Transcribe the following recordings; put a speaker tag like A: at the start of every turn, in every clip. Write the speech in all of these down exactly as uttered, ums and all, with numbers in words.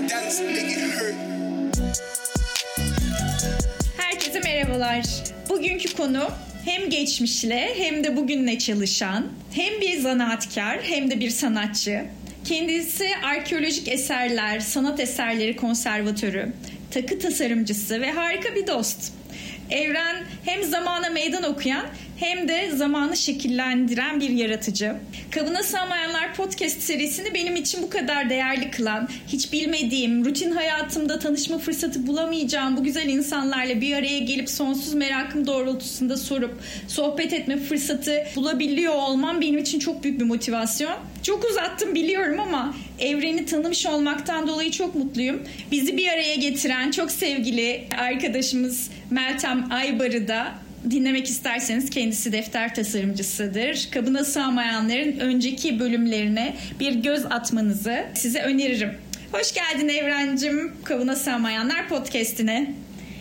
A: Herkese merhabalar. Bugünkü konu hem geçmişle hem de bugünle çalışan, hem bir zanaatkar hem de bir sanatçı. Kendisi arkeolojik eserler, sanat eserleri konservatörü, takı tasarımcısı ve harika bir dost. Evren hem zamana meydan okuyan hem de zamanı şekillendiren bir yaratıcı. Kabına Sığmayanlar podcast serisini benim için bu kadar değerli kılan, hiç bilmediğim, rutin hayatımda tanışma fırsatı bulamayacağım bu güzel insanlarla bir araya gelip sonsuz merakım doğrultusunda sorup sohbet etme fırsatı bulabiliyor olmam benim için çok büyük bir motivasyon. Çok uzattım biliyorum ama Evren'i tanımış olmaktan dolayı çok mutluyum. Bizi bir araya getiren çok sevgili arkadaşımız Meltem Aybar'ı da dinlemek isterseniz kendisi defter tasarımcısıdır. Kabına Sığmayanlar'ın önceki bölümlerine bir göz atmanızı size öneririm. Hoş geldin Evrencim Kabına Sığmayanlar podcast'ine.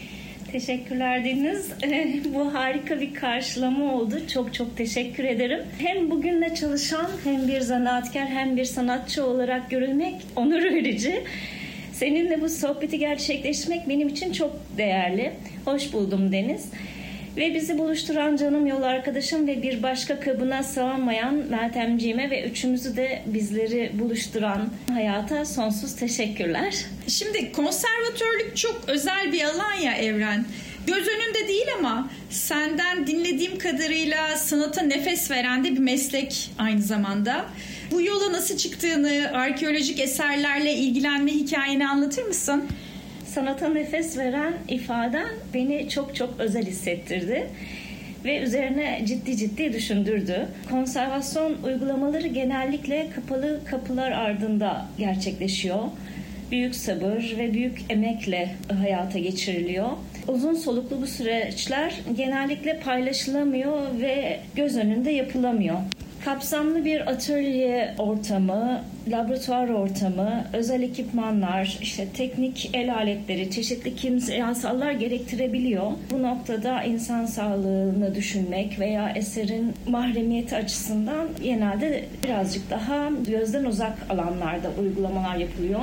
B: Teşekkürler Deniz. Bu harika bir karşılama oldu. Çok çok teşekkür ederim. Hem bugünle çalışan hem bir zanaatkar hem bir sanatçı olarak görülmek onur verici. Seninle bu sohbeti gerçekleştirmek benim için çok değerli. Hoş buldum Deniz. Ve bizi buluşturan canım yol arkadaşım ve bir başka kabına sığamayan Meltemciğime ve üçümüzü de bizleri buluşturan hayata sonsuz teşekkürler.
A: Şimdi konservatörlük çok özel bir alan ya Evren. Göz önünde değil ama senden dinlediğim kadarıyla sanata nefes veren de bir meslek aynı zamanda. Bu yola nasıl çıktığını, arkeolojik eserlerle ilgilenme hikayeni anlatır mısın?
B: Sanata nefes veren ifaden beni çok çok özel hissettirdi ve üzerine ciddi ciddi düşündürdü. Konservasyon uygulamaları genellikle kapalı kapılar ardında gerçekleşiyor. Büyük sabır ve büyük emekle hayata geçiriliyor. Uzun soluklu bu süreçler genellikle paylaşılamıyor ve göz önünde yapılamıyor. Kapsamlı bir atölye ortamı, laboratuvar ortamı, özel ekipmanlar, işte teknik el aletleri, çeşitli kimyasallar gerektirebiliyor. Bu noktada insan sağlığını düşünmek veya eserin mahremiyeti açısından genelde birazcık daha gözden uzak alanlarda uygulamalar yapılıyor.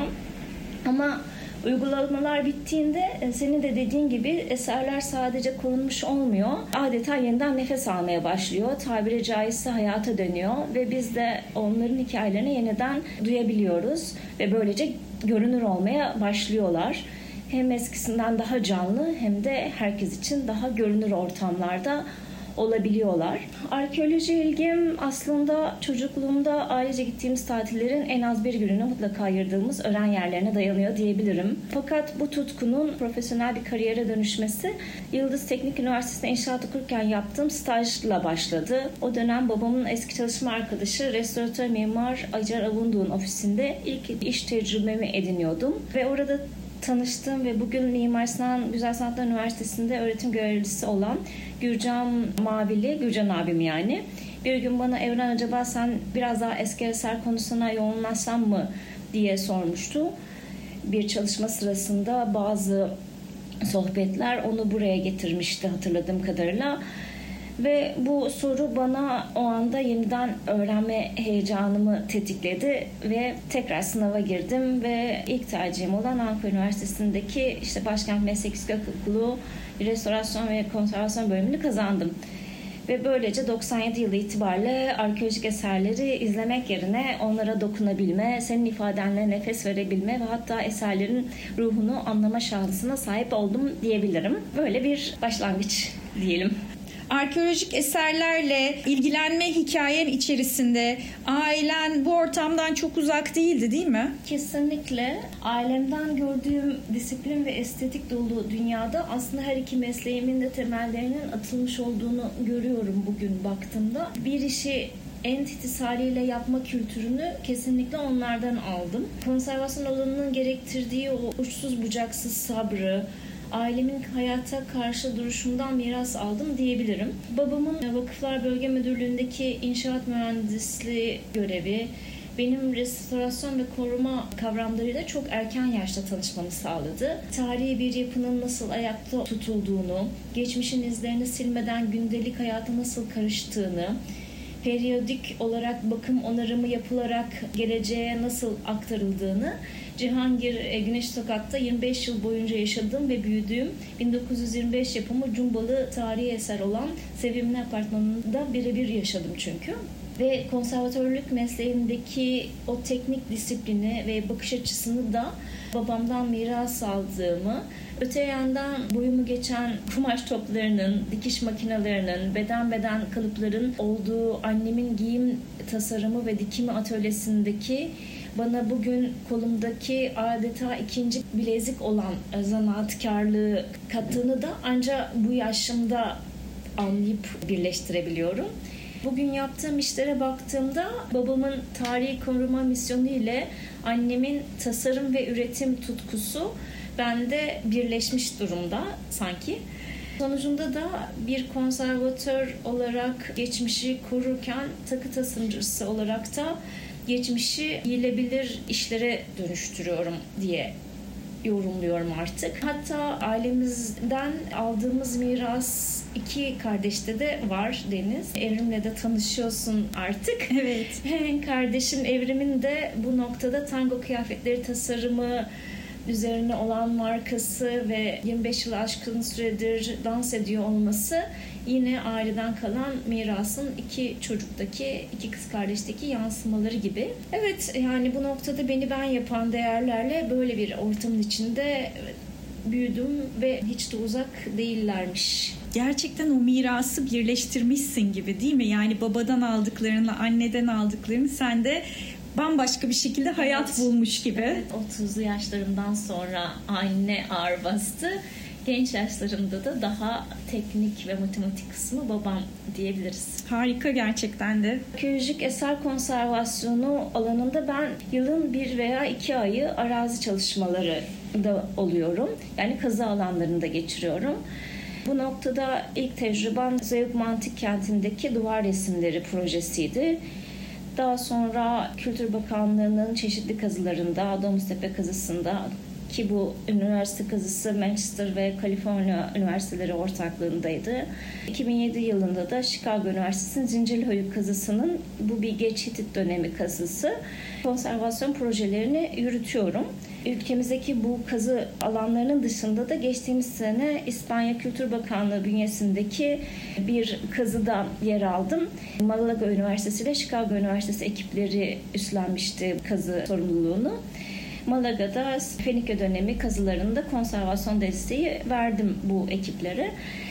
B: Ama uygulamalar bittiğinde senin de dediğin gibi eserler sadece korunmuş olmuyor. Adeta yeniden nefes almaya başlıyor. Tabiri caizse hayata dönüyor ve biz de onların hikayelerini yeniden duyabiliyoruz ve böylece görünür olmaya başlıyorlar. Hem eskisinden daha canlı hem de herkes için daha görünür ortamlarda olabiliyorlar. Arkeoloji ilgim aslında çocukluğumda ailece gittiğimiz tatillerin en az bir gününü mutlaka ayırdığımız öğren yerlerine dayanıyor diyebilirim. Fakat bu tutkunun profesyonel bir kariyere dönüşmesi Yıldız Teknik Üniversitesi'nde inşaat okurken yaptığım stajla başladı. O dönem babamın eski çalışma arkadaşı restoratör mimar Acar Avunduğ'un ofisinde ilk iş tecrübemi ediniyordum ve orada tanıştığım ve bugün Mimar Sinan Güzel Sanatlar Üniversitesi'nde öğretim görevlisi olan Gürcan Mavili, Gürcan abim yani. Bir gün bana Evren acaba sen biraz daha eski eser konusuna yoğunlaşsan mı diye sormuştu. Bir çalışma sırasında bazı sohbetler onu buraya getirmişti hatırladığım kadarıyla. Ve bu soru bana o anda yeniden öğrenme heyecanımı tetikledi ve tekrar sınava girdim ve ilk tercihim olan Ankara Üniversitesi'ndeki işte Başkent Meslek Yüksek Okulu Restorasyon ve Konservasyon bölümünü kazandım. Ve böylece doksan yedi yılı itibariyle arkeolojik eserleri izlemek yerine onlara dokunabilme, senin ifadenle nefes verebilme ve hatta eserlerin ruhunu anlama şansına sahip oldum diyebilirim. Böyle bir başlangıç diyelim.
A: Arkeolojik eserlerle ilgilenme hikayen içerisinde ailen bu ortamdan çok uzak değildi değil mi?
B: Kesinlikle. Ailemden gördüğüm disiplin ve estetik dolu dünyada aslında her iki mesleğimin de temellerinin atılmış olduğunu görüyorum bugün baktığımda. Bir işi en titiz haliyle yapma kültürünü kesinlikle onlardan aldım. Konservasyon alanının gerektirdiği o uçsuz bucaksız sabrı, ailemin hayata karşı duruşundan miras aldım diyebilirim. Babamın Vakıflar Bölge Müdürlüğü'ndeki inşaat mühendisliği görevi benim restorasyon ve koruma kavramlarıyla çok erken yaşta tanışmamı sağladı. Tarihi bir yapının nasıl ayakta tutulduğunu, geçmişin izlerini silmeden gündelik hayata nasıl karıştığını, periyodik olarak bakım onarımı yapılarak geleceğe nasıl aktarıldığını Cihangir e, Güneş Sokak'ta yirmi beş yıl boyunca yaşadığım ve büyüdüğüm bin dokuz yüz yirmi beş yapımı Cumbalı tarihi eser olan Sevimli Apartmanı'nda birebir yaşadım çünkü. Ve konservatörlük mesleğindeki o teknik disiplini ve bakış açısını da babamdan miras aldığımı, öte yandan boyumu geçen kumaş toplarının, dikiş makinelerinin, beden beden kalıpların olduğu annemin giyim tasarımı ve dikimi atölyesindeki bana bugün kolumdaki adeta ikinci bilezik olan zanaatkarlığı kattığını da ancak bu yaşımda anlayıp birleştirebiliyorum. Bugün yaptığım işlere baktığımda babamın tarihi koruma misyonu ile annemin tasarım ve üretim tutkusu bende birleşmiş durumda sanki. Sonucunda da bir konservatör olarak geçmişi korurken takı tasarımcısı olarak da geçmişi giyilebilir işlere dönüştürüyorum diye yorumluyorum artık. Hatta ailemizden aldığımız miras iki kardeşte de var Deniz. Evrim'le de tanışıyorsun artık.
A: Evet.
B: Kardeşim Evrim'in de bu noktada tango kıyafetleri tasarımı üzerine olan markası ve yirmi beş yıl aşkın süredir dans ediyor olması yine aileden kalan mirasın iki çocuktaki, iki kız kardeşteki yansımaları gibi. Evet, yani bu noktada beni ben yapan değerlerle böyle bir ortamın içinde büyüdüm ve hiç de uzak değillermiş.
A: Gerçekten o mirası birleştirmişsin gibi değil mi? Yani babadan aldıklarınla anneden aldıklarını sen de bambaşka bir şekilde hayat evet. bulmuş gibi.
B: Evet, otuzlu yaşlarımdan sonra anne ağır bastı. Genç yaşlarımda da daha teknik ve matematik kısmı babam diyebiliriz.
A: Harika gerçekten de.
B: Arkeolojik eser konservasyonu alanında ben yılın bir veya iki ayı arazi çalışmaları da oluyorum. Yani kazı alanlarında geçiriyorum. Bu noktada ilk tecrübem Zeugma Antik Kenti'ndeki duvar resimleri projesiydi. Daha sonra Kültür Bakanlığı'nın çeşitli kazılarında, Domuztepe kazısında ki bu üniversite kazısı Manchester ve Kaliforniya Üniversiteleri ortaklığındaydı. iki bin yedi yılında da Chicago Üniversitesi'nin Zincirlihuyuk kazısının bu bir geç Hitit dönemi kazısı konservasyon projelerini yürütüyorum. Ülkemizdeki bu kazı alanlarının dışında da geçtiğimiz sene İspanya Kültür Bakanlığı bünyesindeki bir kazıda yer aldım. Malaga Üniversitesi ile Chicago Üniversitesi ekipleri üstlenmişti kazı sorumluluğunu. Malaga'da Fenike dönemi kazılarında konservasyon desteği verdim bu ekiplere.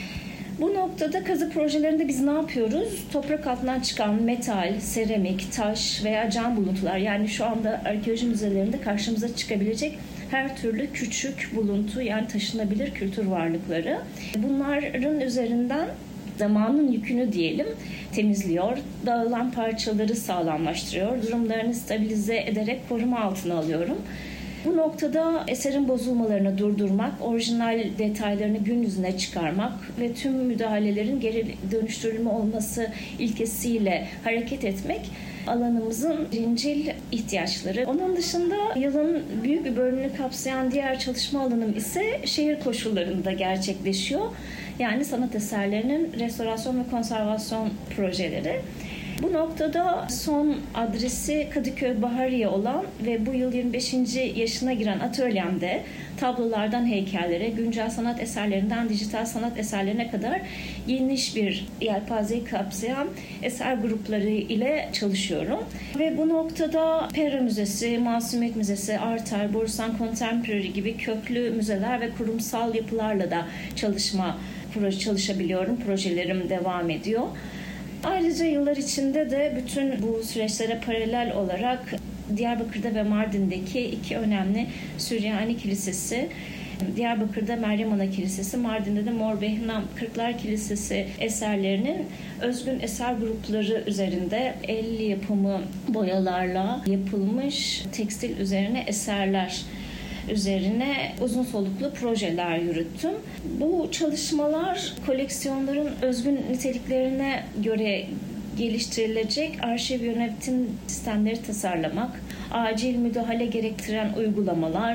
B: Bu noktada kazı projelerinde biz ne yapıyoruz? Toprak altından çıkan metal, seramik, taş veya cam buluntular, yani şu anda arkeoloji müzelerinde karşımıza çıkabilecek her türlü küçük buluntu, yani taşınabilir kültür varlıkları. Bunların üzerinden zamanın yükünü diyelim temizliyor, dağılan parçaları sağlamlaştırıyor, durumlarını stabilize ederek koruma altına alıyorum. Bu noktada eserin bozulmalarını durdurmak, orijinal detaylarını gün yüzüne çıkarmak ve tüm müdahalelerin geri dönüştürülme olması ilkesiyle hareket etmek alanımızın birincil ihtiyaçları. Onun dışında yılın büyük bir bölümünü kapsayan diğer çalışma alanım ise şehir koşullarında gerçekleşiyor. Yani sanat eserlerinin restorasyon ve konservasyon projeleri. Bu noktada son adresi Kadıköy Bahariye olan ve bu yıl yirmi beşinci yaşına giren atölyemde tablolardan heykellere, güncel sanat eserlerinden dijital sanat eserlerine kadar geniş bir yelpazeyi kapsayan eser grupları ile çalışıyorum. Ve bu noktada Pera Müzesi, Masumiyet Müzesi, Arter, Borusan Contemporary gibi köklü müzeler ve kurumsal yapılarla da çalışma proje çalışabiliyorum. Projelerim devam ediyor. Ayrıca yıllar içinde de bütün bu süreçlere paralel olarak Diyarbakır'da ve Mardin'deki iki önemli Süryani Kilisesi, Diyarbakır'da Meryem Ana Kilisesi, Mardin'de de Mor Behnam Kırklar Kilisesi eserlerinin özgün eser grupları üzerinde el yapımı boyalarla yapılmış tekstil üzerine eserler üzerine uzun soluklu projeler yürüttüm. Bu çalışmalar koleksiyonların özgün niteliklerine göre geliştirilecek arşiv yönetim sistemleri tasarlamak, acil müdahale gerektiren uygulamalar,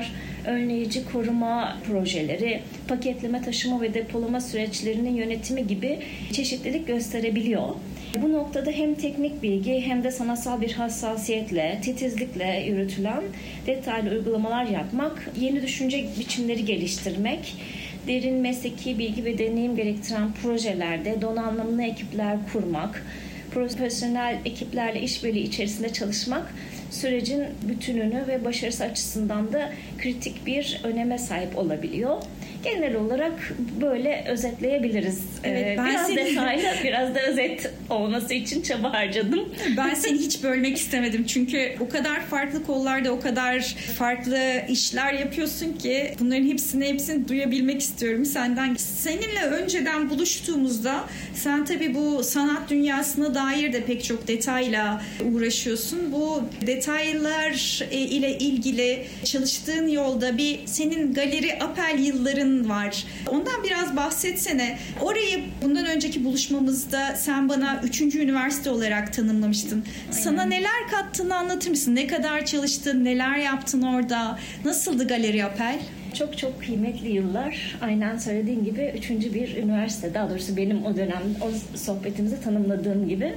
B: önleyici koruma projeleri, paketleme, taşıma ve depolama süreçlerinin yönetimi gibi çeşitlilik gösterebiliyor. Bu noktada hem teknik bilgi hem de sanatsal bir hassasiyetle, titizlikle yürütülen detaylı uygulamalar yapmak, yeni düşünce biçimleri geliştirmek, derin mesleki bilgi ve deneyim gerektiren projelerde donanımlı ekipler kurmak, profesyonel ekiplerle işbirliği içerisinde çalışmak sürecin bütününü ve başarısı açısından da kritik bir öneme sahip olabiliyor. Genel olarak böyle özetleyebiliriz.
A: Evet, ben
B: biraz
A: seni...
B: detaylı, biraz da özet olması için çaba harcadım.
A: Ben seni hiç bölmek istemedim. Çünkü o kadar farklı kollarda o kadar farklı işler yapıyorsun ki bunların hepsini hepsini duyabilmek istiyorum senden. Seninle önceden buluştuğumuzda sen tabii bu sanat dünyasına dair de pek çok detayla uğraşıyorsun. Bu detaylar ile ilgili çalıştığın yolda bir senin Galeri Apel yılların var. Ondan biraz bahsetsene. Orayı bundan önceki buluşmamızda sen bana üçüncü üniversite olarak tanımlamıştın. Aynen. Sana neler kattığını anlatır mısın? Ne kadar çalıştın? Neler yaptın orada? Nasıldı Galeri Apel?
B: Çok çok kıymetli yıllar. Aynen söylediğin gibi üçüncü bir üniversite. Daha doğrusu benim o dönem o sohbetimizi tanımladığım gibi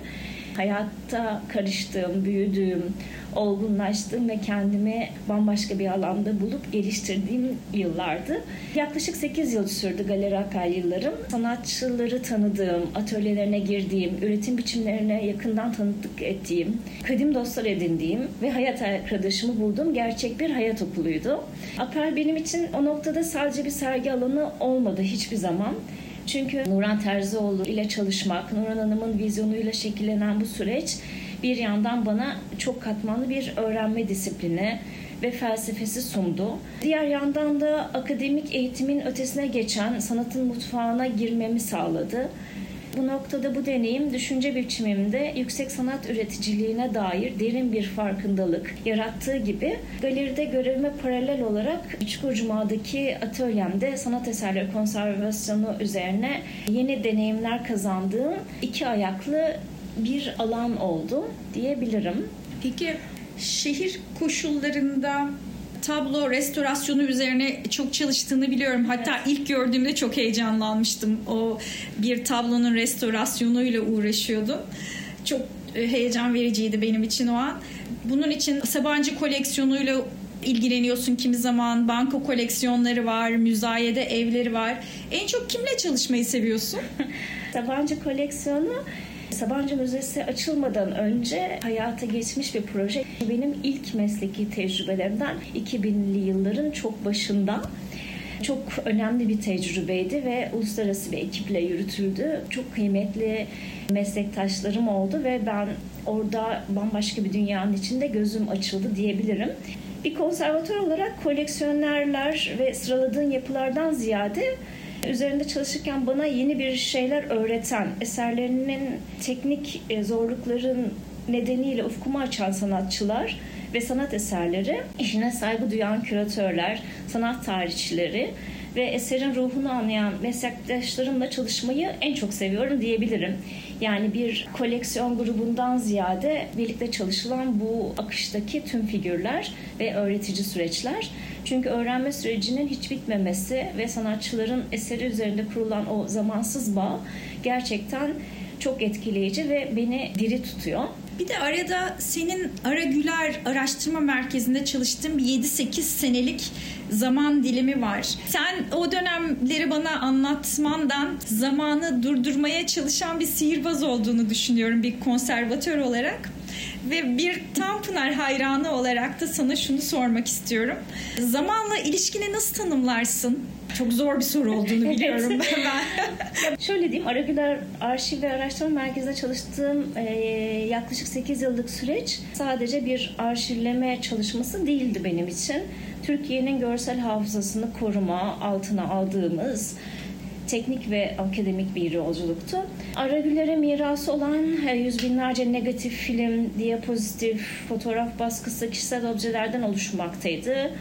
B: hayatta karıştığım, büyüdüğüm, olgunlaştığım ve kendimi bambaşka bir alanda bulup geliştirdiğim yıllardı. Yaklaşık sekiz yıl sürdü Galeri Apel yıllarım. Sanatçıları tanıdığım, atölyelerine girdiğim, üretim biçimlerine yakından tanıklık ettiğim, kadim dostlar edindiğim ve hayat arkadaşımı bulduğum gerçek bir hayat okuluydu. Apel benim için o noktada sadece bir sergi alanı olmadı hiçbir zaman. Çünkü Nuran Terzioğlu ile çalışmak, Nuran Hanım'ın vizyonuyla şekillenen bu süreç bir yandan bana çok katmanlı bir öğrenme disiplini ve felsefesi sundu. Diğer yandan da akademik eğitimin ötesine geçen sanatın mutfağına girmemi sağladı. Bu noktada bu deneyim düşünce biçimimde yüksek sanat üreticiliğine dair derin bir farkındalık yarattığı gibi galeride görevime paralel olarak Çukurcuma'daki atölyemde sanat eserleri konservasyonu üzerine yeni deneyimler kazandığım iki ayaklı bir alan oldu diyebilirim.
A: Peki şehir koşullarında tablo restorasyonu üzerine çok çalıştığını biliyorum. Hatta evet. ilk gördüğümde çok heyecanlanmıştım. O bir tablonun restorasyonuyla uğraşıyordum. Çok heyecan vericiydi benim için o an. Bunun için Sabancı koleksiyonuyla ilgileniyorsun kimi zaman. Banko koleksiyonları var, müzayede evleri var. En çok kimle çalışmayı seviyorsun?
B: Sabancı koleksiyonu Sabancı Müzesi açılmadan önce hayata geçmiş bir proje. Benim ilk mesleki tecrübelerimden iki binli yılların çok başında. Çok önemli bir tecrübeydi ve uluslararası bir ekiple yürütüldü. Çok kıymetli meslektaşlarım oldu ve ben orada bambaşka bir dünyanın içinde gözüm açıldı diyebilirim. Bir konservatör olarak koleksiyonerler ve sıraladığın yapılardan ziyade üzerinde çalışırken bana yeni bir şeyler öğreten, eserlerinin teknik zorlukların nedeniyle ufkumu açan sanatçılar ve sanat eserleri, işine saygı duyan küratörler, sanat tarihçileri ve eserin ruhunu anlayan meslektaşlarımla çalışmayı en çok seviyorum diyebilirim. Yani bir koleksiyon grubundan ziyade birlikte çalışılan bu akıştaki tüm figürler ve öğretici süreçler. Çünkü öğrenme sürecinin hiç bitmemesi ve sanatçıların eseri üzerinde kurulan o zamansız bağ gerçekten çok etkileyici ve beni diri tutuyor.
A: Bir de arada senin Ara Güler Araştırma Merkezi'nde çalıştığın bir yedi sekiz senelik zaman dilimi var. Sen o dönemleri bana anlatmandan zamanı durdurmaya çalışan bir sihirbaz olduğunu düşünüyorum bir konservatör olarak. Ve bir Tanpınar hayranı olarak da sana şunu sormak istiyorum. Zamanla ilişkini nasıl tanımlarsın? Çok zor bir soru olduğunu biliyorum ben.
B: Ya şöyle diyeyim, Ara Güler Arşiv ve Araştırma Merkezi'nde çalıştığım e, yaklaşık sekiz yıllık süreç sadece bir arşivleme çalışması değildi benim için. Türkiye'nin görsel hafızasını koruma altına aldığımız teknik ve akademik bir yolculuktu. Ara Güler'e mirası olan yüz binlerce negatif film, diapozitif, fotoğraf baskısı, kişisel objelerden oluşmaktaydı.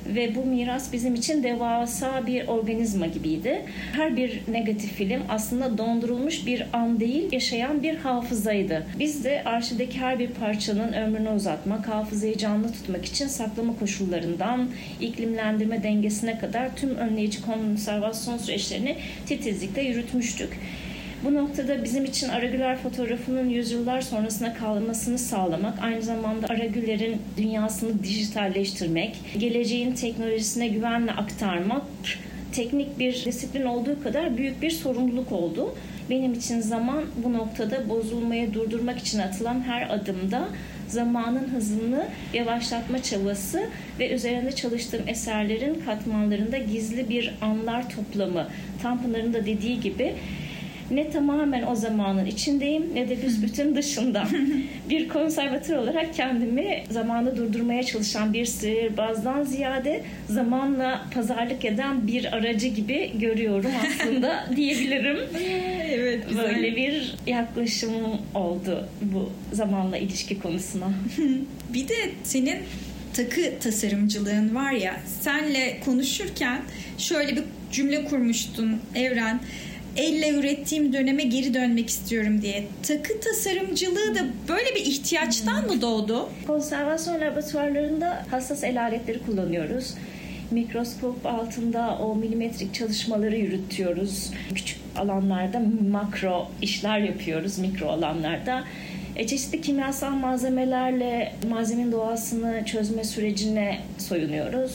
B: ve bu miras bizim için devasa bir organizma gibiydi. Her bir negatif film aslında dondurulmuş bir an değil, yaşayan bir hafızaydı. Biz de arşivdeki her bir parçanın ömrünü uzatmak, hafızayı canlı tutmak için saklama koşullarından iklimlendirme dengesine kadar tüm önleyici konservasyon süreçlerini titizlikle yürütmüştük. Bu noktada bizim için Aragüler fotoğrafının yüzyıllar sonrasına kalmasını sağlamak, aynı zamanda Aragüler'in dünyasını dijitalleştirmek, geleceğin teknolojisine güvenle aktarmak, teknik bir disiplin olduğu kadar büyük bir sorumluluk oldu. Benim için zaman bu noktada bozulmayı durdurmak için atılan her adımda zamanın hızını yavaşlatma çabası ve üzerinde çalıştığım eserlerin katmanlarında gizli bir anlar toplamı. Tanpınar'ın da dediği gibi ne tamamen o zamanın içindeyim ne de büsbütün dışında. Bir konservatör olarak kendimi zamanı durdurmaya çalışan bir sihirbazdan ziyade zamanla pazarlık eden bir aracı gibi görüyorum aslında diyebilirim.
A: Evet,
B: böyle bir yaklaşımım oldu bu zamanla ilişki konusuna.
A: Bir de senin takı tasarımcılığın var ya, senle konuşurken şöyle bir cümle kurmuştun Evren. Elle ürettiğim döneme geri dönmek istiyorum diye. Takı tasarımcılığı da böyle bir ihtiyaçtan mı doğdu?
B: Konservasyon laboratuvarlarında hassas el aletleri kullanıyoruz. Mikroskop altında o milimetrik çalışmaları yürütüyoruz. Küçük alanlarda makro işler yapıyoruz, mikro alanlarda. E, çeşitli kimyasal malzemelerle malzemenin doğasını çözme sürecine soyunuyoruz.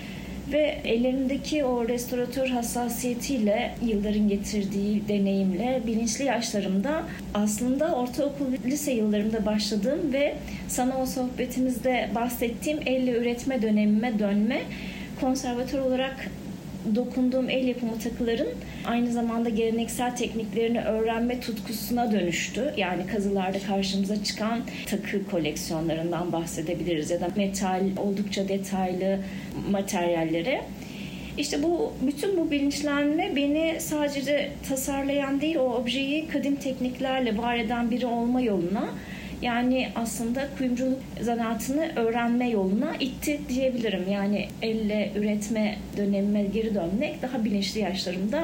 B: Ve ellerindeki o restoratör hassasiyetiyle, yılların getirdiği deneyimle bilinçli yaşlarımda aslında ortaokul, lise yıllarımda başladığım ve sana o sohbetimizde bahsettiğim elle üretme dönemime dönme, konservatör olarak dokunduğum el yapımı takıların aynı zamanda geleneksel tekniklerini öğrenme tutkusuna dönüştü. Yani kazılarda karşımıza çıkan takı koleksiyonlarından bahsedebiliriz ya da metal, oldukça detaylı materyallere. İşte bu bütün bu bilinçlenme beni sadece tasarlayan değil, o objeyi kadim tekniklerle var eden biri olma yoluna, yani aslında kuyumculuk zanaatını öğrenme yoluna itti diyebilirim. Yani elle üretme dönemime geri dönmek, daha bilinçli yaşlarımda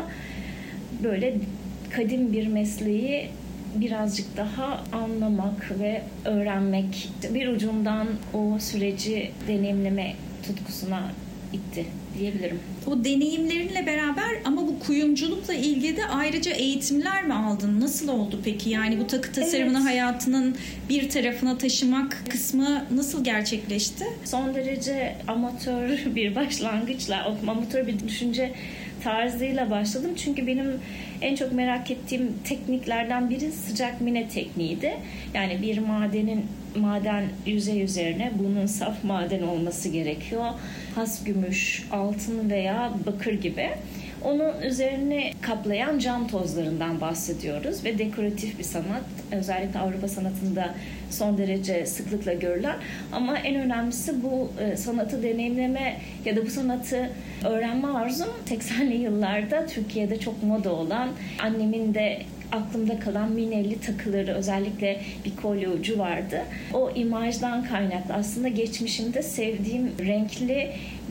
B: böyle kadim bir mesleği birazcık daha anlamak ve öğrenmek, bir ucundan o süreci deneyimleme tutkusuna itti diyebilirim.
A: O deneyimlerinle beraber ama bu kuyumculukla ilgili de ayrıca eğitimler mi aldın? Nasıl oldu peki? Yani bu takı tasarımını evet. hayatının bir tarafına taşımak kısmı nasıl gerçekleşti?
B: Son derece amatör bir başlangıçla, amatör bir düşünce tarzıyla başladım. Çünkü benim en çok merak ettiğim tekniklerden biri sıcak mine tekniğiydi. Yani bir madenin maden yüzey üzerine bunun saf maden olması gerekiyor. Has gümüş, altın veya bakır gibi. Onun üzerine kaplayan cam tozlarından bahsediyoruz ve dekoratif bir sanat. Özellikle Avrupa sanatında son derece sıklıkla görülen, ama en önemlisi bu sanatı deneyimleme ya da bu sanatı öğrenme arzum seksenli yıllarda Türkiye'de çok moda olan, annemin de aklımda kalan minelli takıları, özellikle bir kolye ucu vardı. O imajdan kaynaklı aslında geçmişimde sevdiğim renkli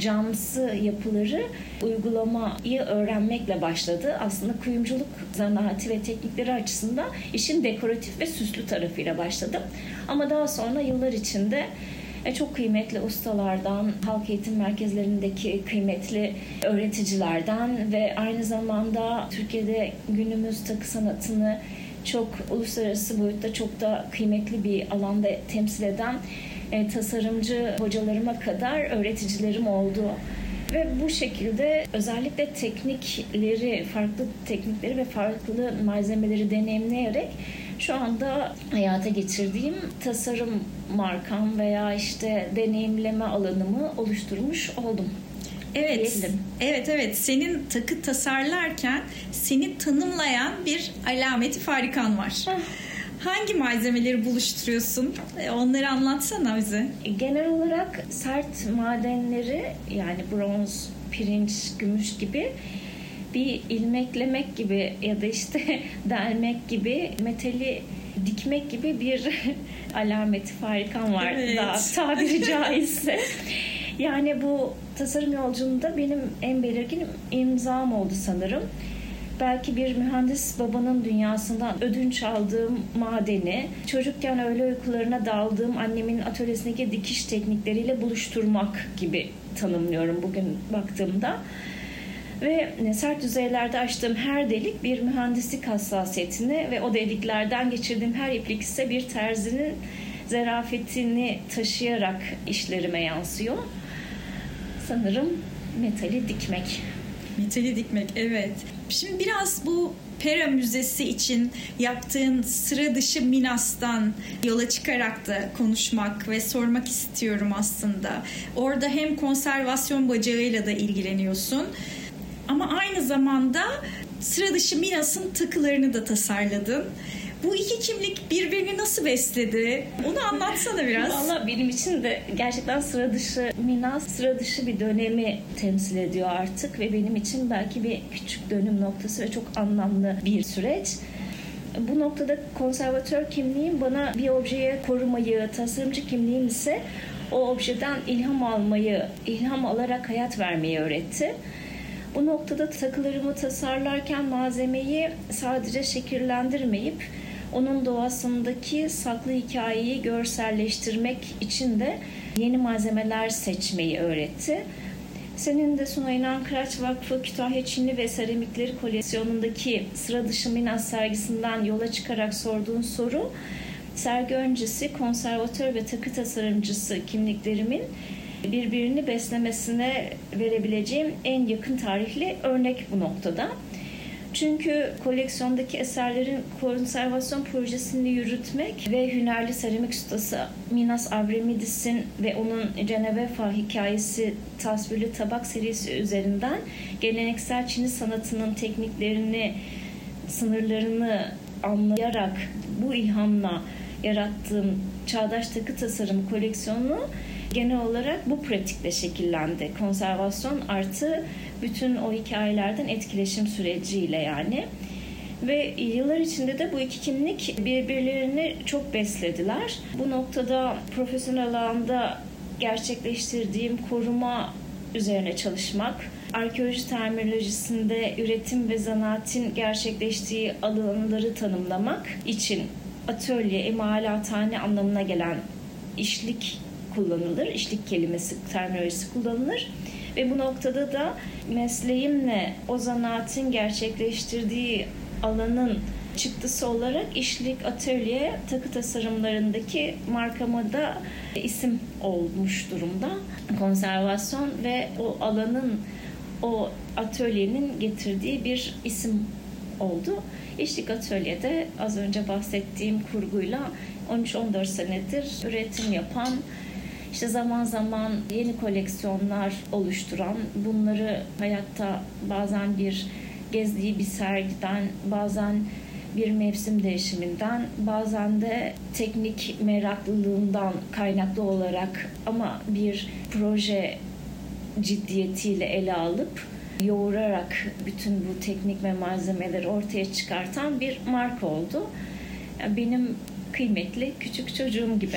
B: camsı yapıları uygulamayı öğrenmekle başladı. Aslında kuyumculuk zanaati ve teknikleri açısından işin dekoratif ve süslü tarafıyla başladım. Ama daha sonra yıllar içinde çok kıymetli ustalardan, halk eğitim merkezlerindeki kıymetli öğreticilerden ve aynı zamanda Türkiye'de günümüz takı sanatını çok uluslararası boyutta çok da kıymetli bir alanda temsil eden e, tasarımcı hocalarıma kadar öğreticilerim oldu. Ve bu şekilde özellikle teknikleri, farklı teknikleri ve farklı malzemeleri deneyimleyerek şu anda hayata geçirdiğim tasarım markam veya işte deneyimleme alanımı oluşturmuş oldum.
A: Evet, evet, evet. Senin takı tasarlarken seni tanımlayan bir alameti farikan var. Hangi malzemeleri buluşturuyorsun? Onları anlatsana bize.
B: Genel olarak sert madenleri, yani bronz, pirinç, gümüş gibi bir ilmeklemek gibi ya da işte delmek gibi, metali dikmek gibi bir alameti farikan var, evet. Daha tabiri caizse. Yani bu tasarım yolculuğunda benim en belirgin imzam oldu sanırım. Belki bir mühendis babanın dünyasından ödünç aldığım madeni, çocukken öğle uykularına daldığım annemin atölyesindeki dikiş teknikleriyle buluşturmak gibi tanımlıyorum bugün baktığımda. Ve sert yüzeylerde açtığım her delik bir mühendislik hassasiyetini ve o deliklerden geçirdiğim her iplik ise bir terzinin zarafetini taşıyarak işlerime yansıyor. Sanırım metali dikmek.
A: Metali dikmek, evet. Şimdi biraz bu Pera Müzesi için yaptığın sıra dışı Minas'tan yola çıkarak da konuşmak ve sormak istiyorum aslında. Orada hem konservasyon bacağıyla da ilgileniyorsun ama aynı zamanda sıra dışı Minas'ın takılarını da tasarladın. Bu iki kimlik birbirini nasıl besledi? Onu anlatsana biraz.
B: Valla benim için de gerçekten sıra dışı Minas, sıra dışı bir dönemi temsil ediyor artık ve benim için belki bir küçük dönüm noktası ve çok anlamlı bir süreç. Bu noktada konservatör kimliğim bana bir objeye korumayı, tasarımcı kimliğim ise o objeden ilham almayı, ilham alarak hayat vermeyi öğretti. Bu noktada takılarımı tasarlarken malzemeyi sadece şekillendirmeyip onun doğasındaki saklı hikayeyi görselleştirmek için de yeni malzemeler seçmeyi öğretti. Senin de Sunay İnan Kıraç Vakfı Kütahya Çinli ve Seramikleri koleksiyonundaki sıra dışı Minas sergisinden yola çıkarak sorduğun soru, sergi öncesi konservatör ve takı tasarımcısı kimliklerimin birbirini beslemesine verebileceğim en yakın tarihli örnek bu noktada. Çünkü koleksiyondaki eserlerin konservasyon projesini yürütmek ve hünerli seramik ustası Minas Avramidis'in ve onun Cenevrefa hikayesi tasvirli tabak serisi üzerinden geleneksel Çin sanatının tekniklerini, sınırlarını anlayarak bu ilhamla yarattığım çağdaş takı tasarım koleksiyonu genel olarak bu pratikle şekillendi. Konservasyon artı bütün o hikayelerden etkileşim süreciyle yani. Ve yıllar içinde de bu iki kimlik birbirlerini çok beslediler. Bu noktada profesyonel alanda gerçekleştirdiğim koruma üzerine çalışmak, arkeoloji terminolojisinde üretim ve zanaatin gerçekleştiği alanları tanımlamak için atölye, imalathane anlamına gelen işlik kullanılır. İşlik kelimesi, terminolojisi kullanılır. Ve bu noktada da mesleğimle o zanaatin gerçekleştirdiği alanın çıktısı olarak işlik atölye takı tasarımlarındaki markama da isim olmuş durumda. Konservasyon ve o alanın, o atölyenin getirdiği bir isim oldu. İşlik atölyede az önce bahsettiğim kurguyla on üç on dört senedir üretim yapan, İşte zaman zaman yeni koleksiyonlar oluşturan, bunları hayatta bazen bir gezdiği bir sergiden, bazen bir mevsim değişiminden, bazen de teknik meraklılığından kaynaklı olarak ama bir proje ciddiyetiyle ele alıp yoğurarak bütün bu teknik ve malzemeleri ortaya çıkartan bir marka oldu. Yani benim kıymetli küçük çocuğum gibi.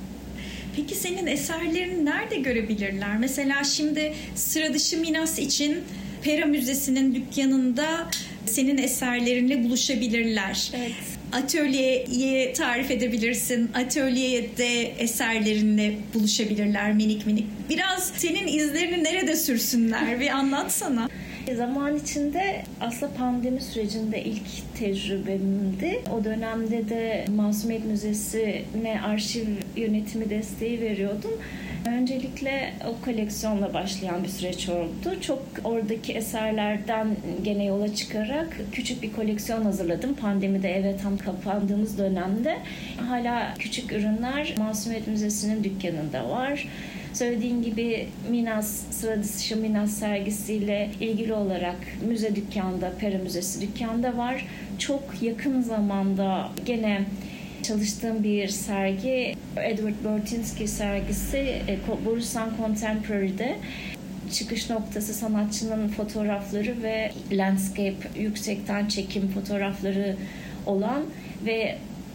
A: Peki senin eserlerini nerede görebilirler? Mesela şimdi sıra dışı Minas için Pera Müzesi'nin dükkanında senin eserlerinle buluşabilirler.
B: Evet.
A: Atölyeyi tarif edebilirsin. Atölyede eserlerinle buluşabilirler minik minik. Biraz senin izlerini nerede sürsünler? Bir anlatsana.
B: Zaman içinde aslında pandemi sürecinde ilk tecrübemdi. O dönemde de Masumiyet Müzesi'ne arşiv yönetimi desteği veriyordum. Öncelikle o koleksiyonla başlayan bir süreç oldu. Çok oradaki eserlerden gene yola çıkarak küçük bir koleksiyon hazırladım. Pandemide eve tam kapandığımız dönemde. Hala küçük ürünler Masumiyet Müzesi'nin dükkanında var. Söylediğim gibi Minas, sıra dışı Minas sergisiyle ilgili olarak müze dükkanda, Pera Müzesi dükkanda var. Çok yakın zamanda gene çalıştığım bir sergi, Edward Burtynsky sergisi Borusan Contemporary'de çıkış noktası sanatçının fotoğrafları ve landscape, yüksekten çekim fotoğrafları olan ve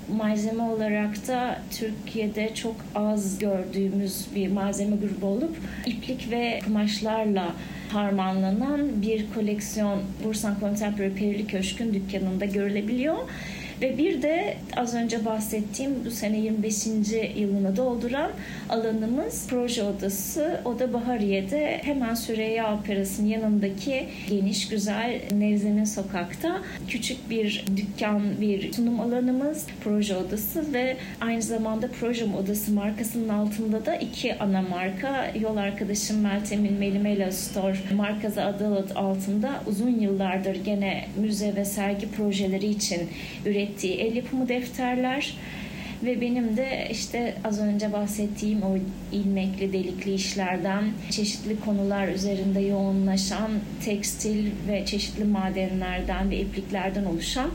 B: malzeme olarak da Türkiye'de çok az gördüğümüz bir malzeme grubu olup iplik ve kumaşlarla harmanlanan bir koleksiyon Bursa Contemporary Perili Köşk'ün dükkanında görülebiliyor. Ve bir de az önce bahsettiğim bu sene yirmi beşinci yılını dolduran alanımız proje odası. O da Bahariye'de hemen Süreyya Operası'nın yanındaki geniş güzel Nevzemin Sokak'ta küçük bir dükkan, bir sunum alanımız, proje odası ve aynı zamanda proje odası markasının altında da iki ana marka. Yol arkadaşım Meltem'in Melimela Store markası adı altında uzun yıllardır gene müze ve sergi projeleri için ürettiği el yapımı defterler ve benim de işte az önce bahsettiğim o ilmekli delikli işlerden çeşitli konular üzerinde yoğunlaşan tekstil ve çeşitli madenlerden ve ipliklerden oluşan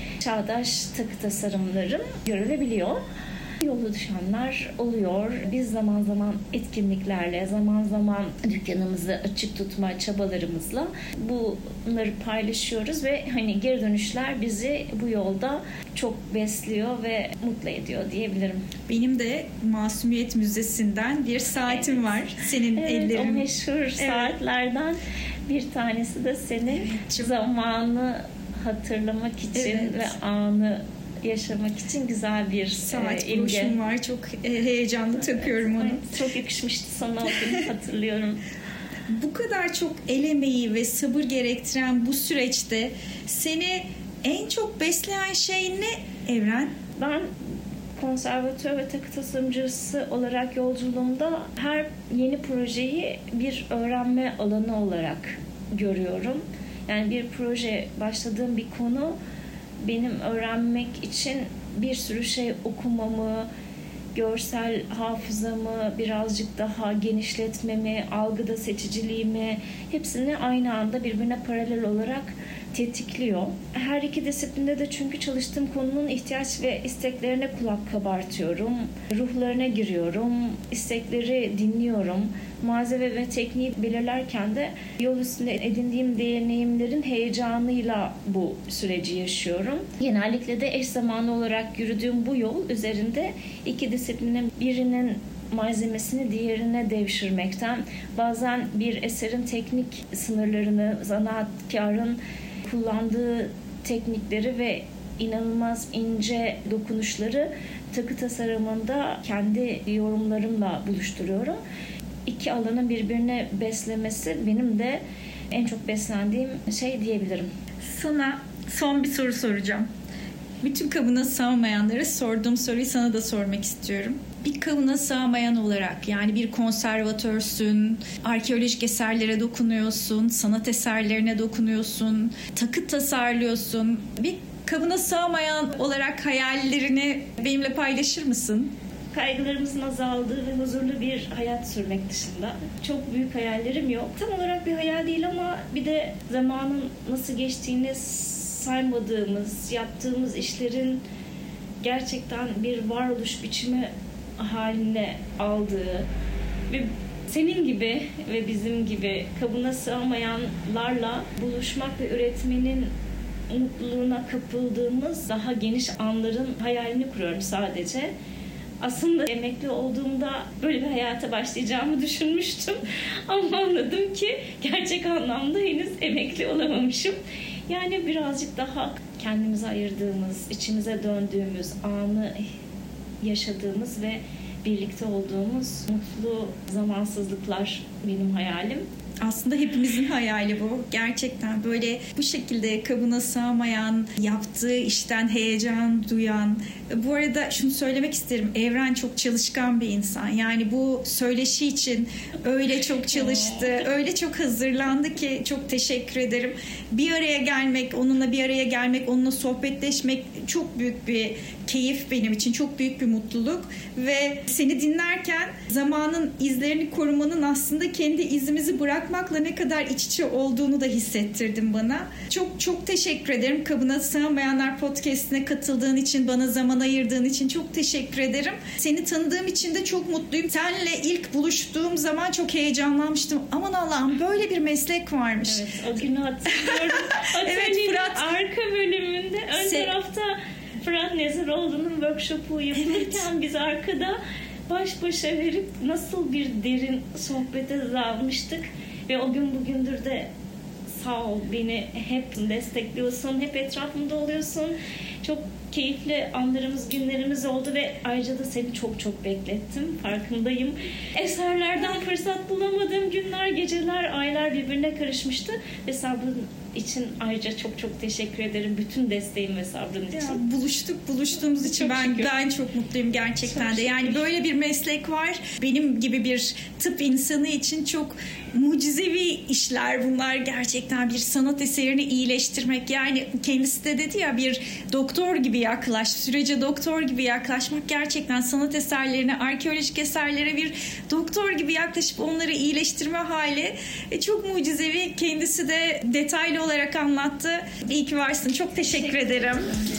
B: çağdaş takı tasarımlarım görülebiliyor. Yolu düşenler oluyor. Biz zaman zaman etkinliklerle, zaman zaman dükkanımızı açık tutma çabalarımızla bunları paylaşıyoruz ve hani geri dönüşler bizi bu yolda çok besliyor ve mutlu ediyor diyebilirim.
A: Benim de Masumiyet Müzesi'nden bir saatim evet. var. Senin
B: evet,
A: ellerin.
B: O meşhur evet. saatlerden bir tanesi de senin evet. zamanı hatırlamak için evet. ve anı yaşamak için güzel bir
A: saat
B: e, imge
A: var. Çok e, heyecanlı takıyorum onu.
B: Evet, çok yakışmıştı sana o gün hatırlıyorum.
A: Bu kadar çok el emeği ve sabır gerektiren bu süreçte seni en çok besleyen şey ne Evren?
B: Ben konservatör ve takı tasarımcısı olarak yolculuğumda her yeni projeyi bir öğrenme alanı olarak görüyorum. Yani bir proje, başladığım bir konu benim öğrenmek için bir sürü şey okumamı, görsel hafızamı birazcık daha genişletmemi, algıda seçiciliğimi hepsini aynı anda birbirine paralel olarak tetikliyor. Her iki disiplinde de çünkü çalıştığım konunun ihtiyaç ve isteklerine kulak kabartıyorum. Ruhlarına giriyorum, istekleri dinliyorum. Malzeme ve tekniği belirlerken de yol üstünde edindiğim deneyimlerin heyecanıyla bu süreci yaşıyorum. Genellikle de eş zamanlı olarak yürüdüğüm bu yol üzerinde iki disiplinin birinin malzemesini diğerine devşirmekten, bazen bir eserin teknik sınırlarını, zanaatkarın kullandığı teknikleri ve inanılmaz ince dokunuşları takı tasarımında kendi yorumlarımla buluşturuyorum. İki alanın birbirine beslemesi benim de en çok beslendiğim şey diyebilirim.
A: Sana son bir soru soracağım. Bütün kabına sığmayanlara sorduğum soruyu sana da sormak istiyorum. Bir kabına sığmayan olarak, yani bir konservatörsün, arkeolojik eserlere dokunuyorsun, sanat eserlerine dokunuyorsun, takı tasarlıyorsun. Bir kabına sığmayan olarak hayallerini benimle paylaşır mısın?
B: Kaygılarımızın azaldığı ve huzurlu bir hayat sürmek dışında çok büyük hayallerim yok. Tam olarak bir hayal değil ama bir de zamanın nasıl geçtiğini saymadığımız, yaptığımız işlerin gerçekten bir varoluş biçimi haline aldığı ve senin gibi ve bizim gibi kabına sığamayanlarla buluşmak ve üretmenin mutluluğuna kapıldığımız daha geniş anların hayalini kuruyorum sadece. Aslında emekli olduğumda böyle bir hayata başlayacağımı düşünmüştüm. Ama anladım ki gerçek anlamda henüz emekli olamamışım. Yani birazcık daha kendimize ayırdığımız, içimize döndüğümüz, anı yaşadığımız ve birlikte olduğumuz mutlu zamansızlıklar benim hayalim.
A: Aslında hepimizin hayali bu. Gerçekten böyle bu şekilde kabına sığmayan, yaptığı işten heyecan duyan. Bu arada şunu söylemek isterim. Evren çok çalışkan bir insan. Yani bu söyleşi için öyle çok çalıştı, öyle çok hazırlandı ki çok teşekkür ederim. Bir araya gelmek, onunla bir araya gelmek, onunla sohbetleşmek çok büyük bir keyif benim için. Çok büyük bir mutluluk ve seni dinlerken zamanın izlerini korumanın aslında kendi izimizi bırakmakla ne kadar iç içe olduğunu da hissettirdin bana. Çok çok teşekkür ederim. Kabına Sığmayanlar podcast'ine katıldığın için, bana zaman ayırdığın için çok teşekkür ederim. Seni tanıdığım için de çok mutluyum. Seninle ilk buluştuğum zaman çok heyecanlanmıştım. Aman Allah'ım, böyle bir meslek varmış.
B: Evet, o günü hatırlıyorum.
A: Evet, Fırat.
B: Arka bölümünde ön Se- tarafta Fırat Neziroğlu'nun workshop'u yapılırken evet. biz arkada baş başa verip nasıl bir derin sohbete dalmıştık ve o gün bugündür de sağ ol, beni hep destekliyorsun, hep etrafımda oluyorsun. Çok keyifli anlarımız, günlerimiz oldu ve ayrıca da seni çok çok beklettim. Farkındayım. Eserlerden fırsat bulamadığım günler, geceler, aylar birbirine karışmıştı ve sabrın için ayrıca çok çok teşekkür ederim. Bütün desteğin ve sabrın için.
A: Ya, buluştuk, buluştuğumuz için çok ben şükür. ben çok mutluyum gerçekten çok de. Yani şükür. Böyle bir meslek var. Benim gibi bir tıp insanı için çok mucizevi işler bunlar. Gerçekten bir sanat eserini iyileştirmek. Yani kendisi de dedi ya, bir doktor gibi yaklaş, sürece doktor gibi yaklaşmak, gerçekten sanat eserlerine, arkeolojik eserlere bir doktor gibi yaklaşıp onları iyileştirme hali e, çok mucizevi. Kendisi de detaylı olarak anlattı. İyi ki varsın. Çok teşekkür, teşekkür ederim.